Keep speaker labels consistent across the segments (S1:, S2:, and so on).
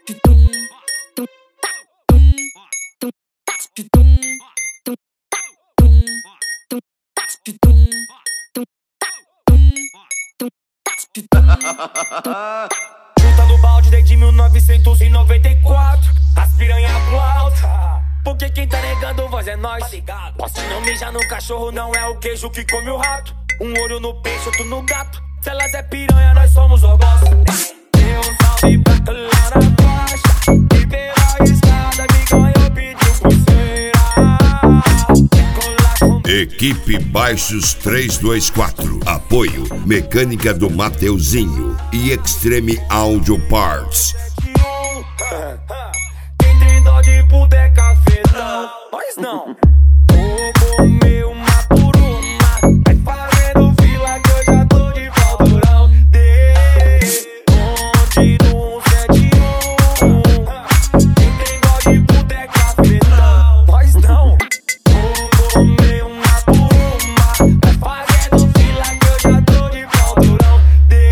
S1: Junta no balde desde 1994. As piranha pro alto. Porque quem tá negando voz é nós. Posso não mijar no cachorro, não é o queijo que come o rato. Um olho no peixe, outro no gato. Se elas é piranha, nós somos ogós. Dê um salve pra tu lá na faixa. E pela escada me ganhou, pediu pulseira.
S2: Equipe Baixos 324. Apoio Mecânica do Mateuzinho e Extreme Audio Parts.
S1: Quem tem dó de puta é cafetão. Nós não. Vou comer uma por uma. Vai fazendo fila que eu já tô de pau durão. Onde do 171. Quem tem dó de puta é cafetão. Nós não. Vou comer uma por uma. Vai fazendo fila que eu já tô de pau durão.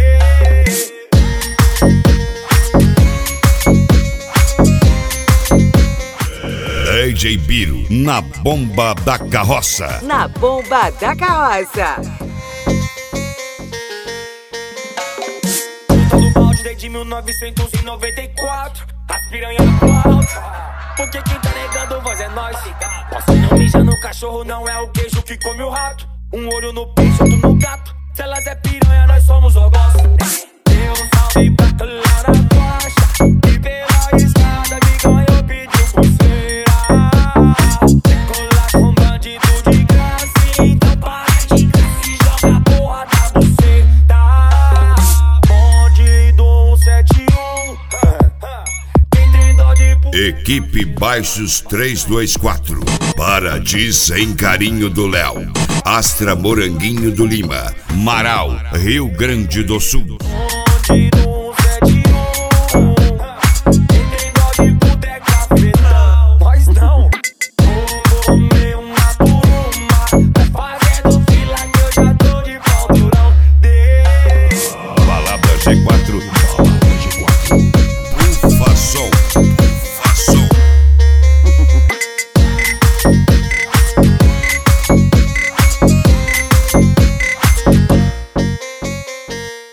S2: DJ Biro na bomba da carroça.
S3: Na bomba da carroça.
S1: Tô no balde desde 1994. As piranha pro alto. Porque quem tá negando voz é nós. Posso não mijar no cachorro, não é o queijo que come o rato. Um olho no peixe, outro no gato. Se elas é piranha, nós somos ogós. Dê um salve pra tu lá na faixa. E pela escada me ganhou, pediu pulseira. Colar com bandido de graça. Então para de graça e joga a porra da buceta. Bonde do 171. Quem tem dó de puta.
S2: Equipe Baixos 324. Paradis em Carinho do Léo. Astra Moranguinho do Lima. Marau, Rio Grande do Sul.